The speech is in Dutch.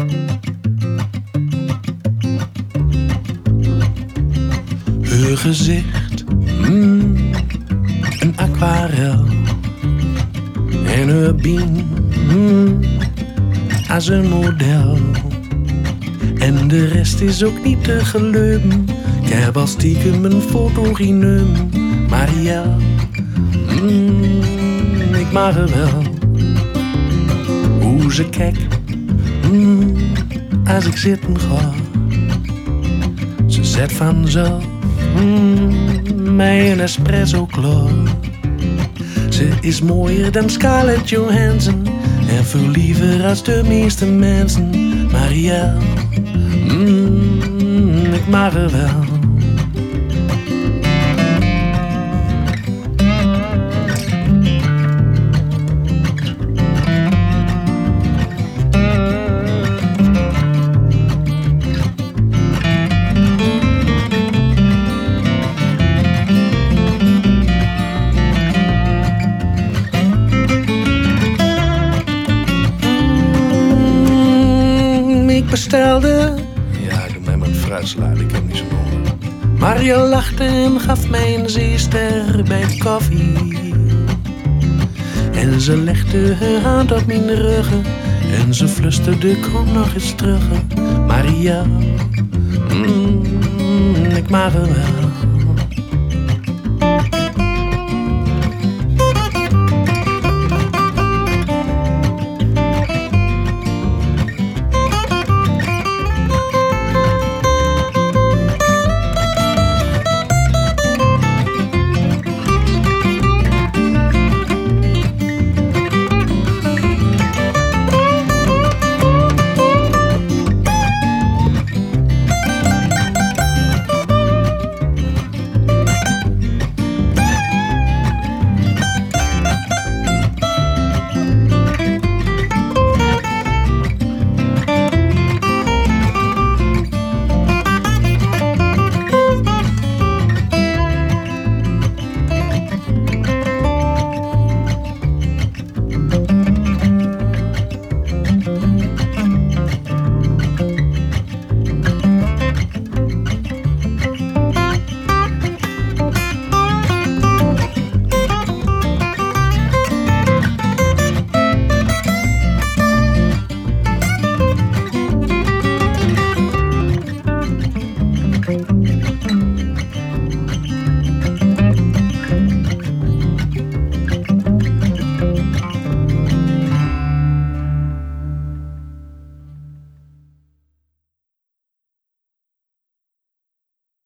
Haar gezicht, een aquarel. En haar bien, als een model. En de rest is ook niet te geloven. Ik heb al stiekem een foto genomen. Marielle, ik mag er wel. Hoe ze kijkt, als ik zitten ga. Ze zet vanzelf mij een espresso klaar. Ze is mooier dan Scarlett Johansson en veel liever als de meeste mensen. Marielle, ik mag er wel. Ik bestelde, ja, ik heb mij maar een fruitsla, ik heb niet zo'n honger. Marielle lachte en gaf mij een zeester bij de koffie. En ze legde haar hand op mijn ruggen en ze flusterde, kom nog eens terug. Marielle, ik mag er wel.